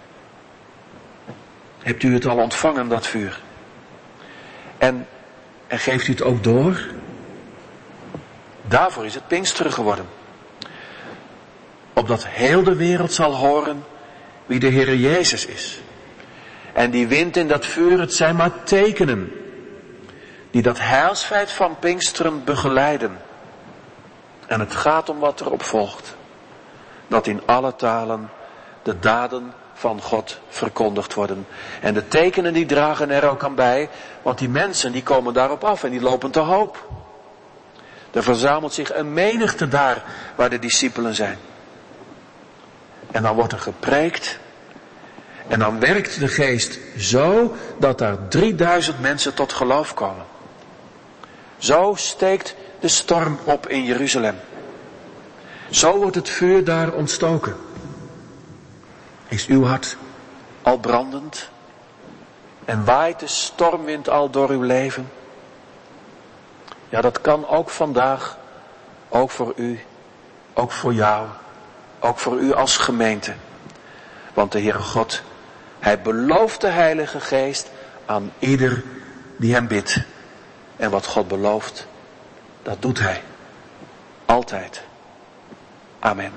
Hebt u het al ontvangen, dat vuur? En, en geeft u het ook door? Daarvoor is het Pinksteren geworden. Opdat heel de wereld zal horen wie de Heere Jezus is. En die wind in dat vuur, het zijn maar tekenen die dat heilsfeit van Pinksteren begeleiden. En het gaat om wat erop volgt. Dat in alle talen de daden van God verkondigd worden. En de tekenen die dragen er ook aan bij, want die mensen die komen daarop af en die lopen te hoop. Er verzamelt zich een menigte daar waar de discipelen zijn. En dan wordt er gepreekt. En dan werkt de geest zo dat daar drieduizend mensen tot geloof komen. Zo steekt de storm op in Jeruzalem. Zo wordt het vuur daar ontstoken. Is uw hart al brandend? En waait de stormwind al door uw leven? Ja, dat kan ook vandaag, ook voor u, ook voor jou, ook voor u als gemeente. Want de Heere God, Hij belooft de Heilige Geest aan ieder die Hem bidt. En wat God belooft, dat doet Hij. Altijd. Amen.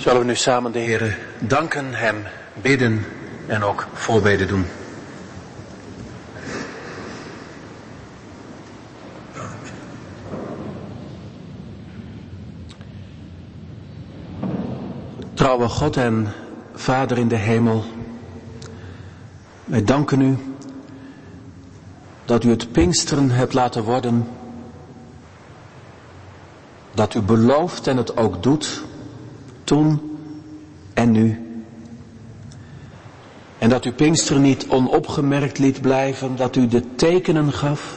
Zullen we nu samen de Heere danken, hem bidden en ook voorbeden doen. Trouwe God en Vader in de hemel, wij danken u dat u het Pinksteren hebt laten worden, dat u belooft en het ook doet, toen en nu. En dat u Pinksteren niet onopgemerkt liet blijven, dat u de tekenen gaf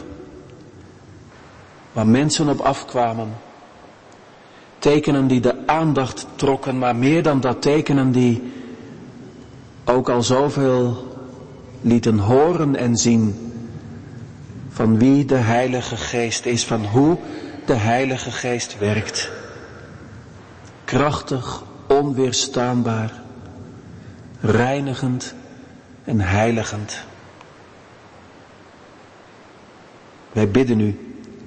waar mensen op afkwamen. Tekenen die de aandacht trokken, maar meer dan dat, tekenen die ook al zoveel lieten horen en zien van wie de Heilige Geest is, van hoe de Heilige Geest werkt. Krachtig, onweerstaanbaar, reinigend en heiligend. Wij bidden u,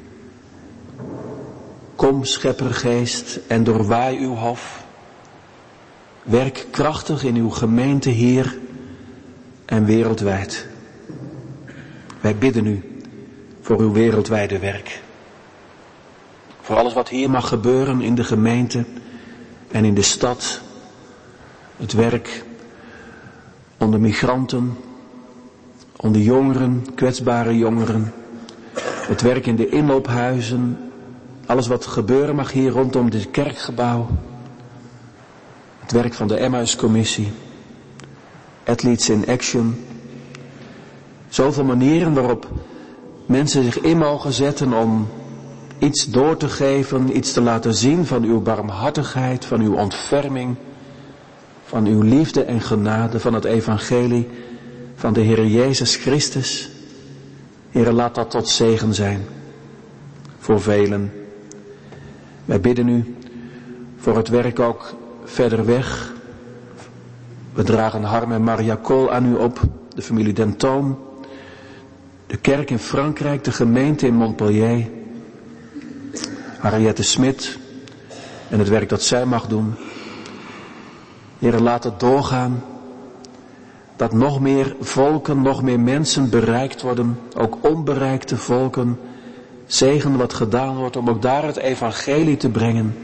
kom Scheppergeest en doorwaai uw hof. Werk krachtig in uw gemeente hier en wereldwijd. Wij bidden u voor uw wereldwijde werk. Voor alles wat hier mag gebeuren in de gemeente en in de stad. Het werk onder migranten, onder jongeren, kwetsbare jongeren. Het werk in de inloophuizen. Alles wat gebeuren mag hier rondom dit kerkgebouw. Het werk van de Emmauscommissie. Athletes in Action. Zoveel manieren waarop mensen zich in mogen zetten om iets door te geven, iets te laten zien van uw barmhartigheid, van uw ontferming, van uw liefde en genade, van het evangelie van de Heer Jezus Christus. Heere, laat dat tot zegen zijn voor velen. Wij bidden u voor het werk ook verder weg. We dragen Harm en Maria Kool aan u op, de familie Dentoon, de kerk in Frankrijk, de gemeente in Montpellier, Henriette Smit en het werk dat zij mag doen. Heere, laat het doorgaan, dat nog meer volken, nog meer mensen bereikt worden, ook onbereikte volken. Zegen wat gedaan wordt om ook daar het evangelie te brengen.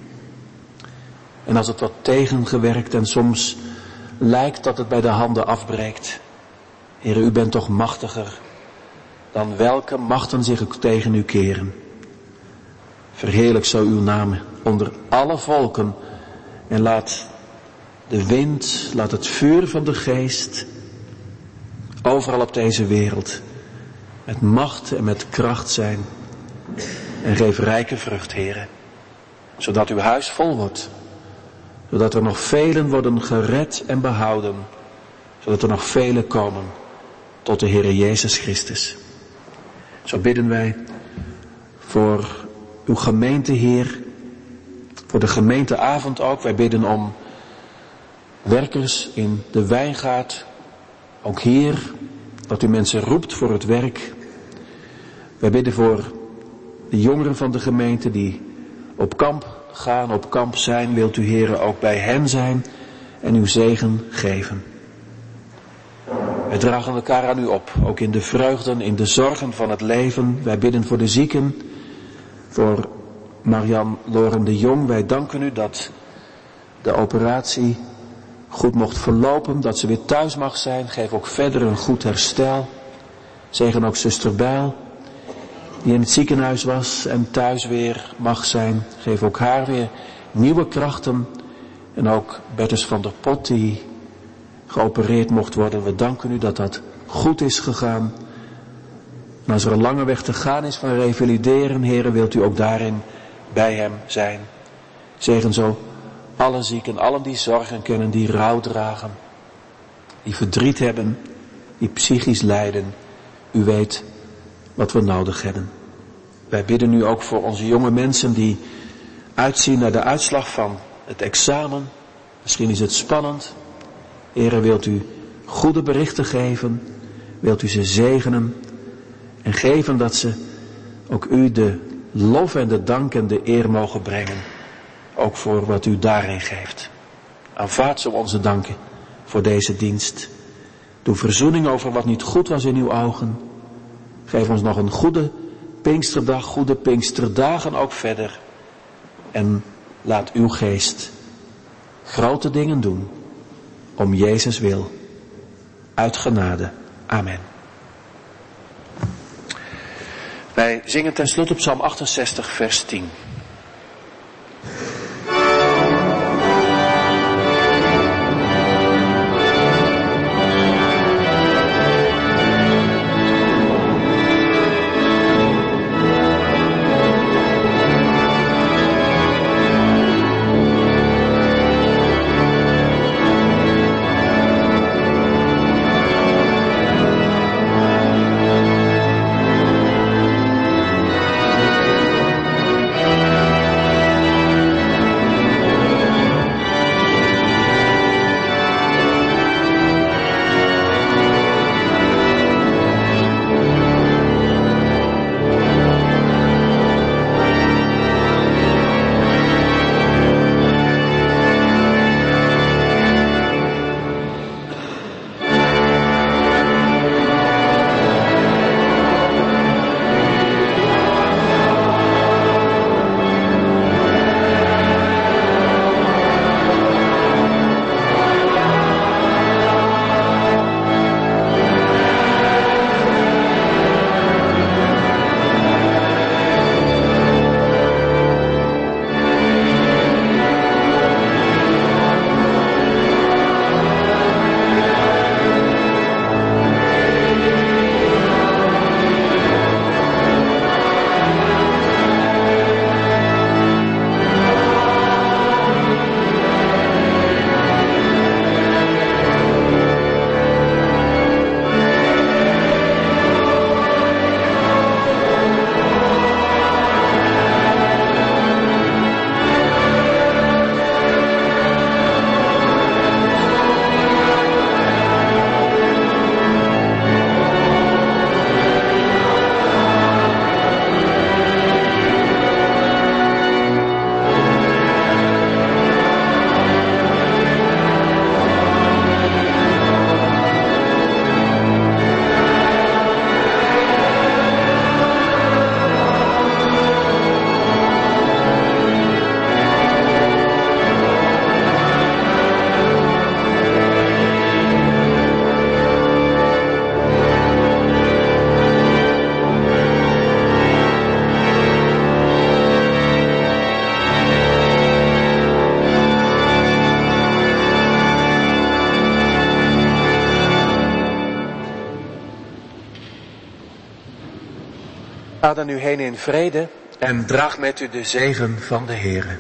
En als het wat tegengewerkt en soms lijkt dat het bij de handen afbreekt. Heere, u bent toch machtiger dan welke machten zich ook tegen u keren. Verheerlijk zo uw naam onder alle volken en laat de wind, laat het vuur van de geest overal op deze wereld met macht en met kracht zijn. En geef rijke vrucht, Heere, zodat uw huis vol wordt. Zodat er nog velen worden gered en behouden. Zodat er nog velen komen tot de Heere Jezus Christus. Zo bidden wij voor uw gemeente, Heer. Voor de gemeenteavond ook. Wij bidden om werkers in de wijngaard. Ook hier, dat u mensen roept voor het werk. Wij bidden voor de jongeren van de gemeente die op kamp gaan, op kamp zijn. Wilt u, Heere, ook bij hen zijn en uw zegen geven. Wij dragen elkaar aan u op, ook in de vreugden, in de zorgen van het leven. Wij bidden voor de zieken, voor Marian Loren de Jong. Wij danken u dat de operatie goed mocht verlopen, dat ze weer thuis mag zijn. Geef ook verder een goed herstel. Zegen ook zuster Bijl, die in het ziekenhuis was en thuis weer mag zijn. Geef ook haar weer nieuwe krachten. En ook Bertus van der Pot, die geopereerd mocht worden. We danken u dat dat goed is gegaan. En als er een lange weg te gaan is van revalideren, Heere, wilt u ook daarin bij hem zijn. Zegen zo alle zieken, allen die zorgen kennen, die rouw dragen, die verdriet hebben, die psychisch lijden. U weet wat we nodig hebben. Wij bidden nu ook voor onze jonge mensen die uitzien naar de uitslag van het examen. Misschien is het spannend. Heere, wilt u goede berichten geven, wilt u ze zegenen en geven dat ze ook u de lof en de dank en de eer mogen brengen. Ook voor wat u daarin geeft. Aanvaard zo onze danken voor deze dienst. Doe verzoening over wat niet goed was in uw ogen. Geef ons nog een goede Pinksterdag, goede Pinksterdagen ook verder. En laat uw geest grote dingen doen om Jezus wil. Uit genade. Amen. Wij zingen tenslotte Psalm achtenzestig, vers tien. Ga dan nu heen in vrede en draag met u de zegen van de Heere.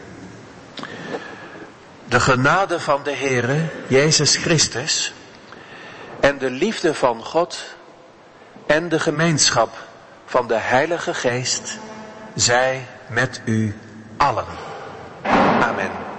De genade van de Heere, Jezus Christus, en de liefde van God en de gemeenschap van de Heilige Geest, zij met u allen. Amen.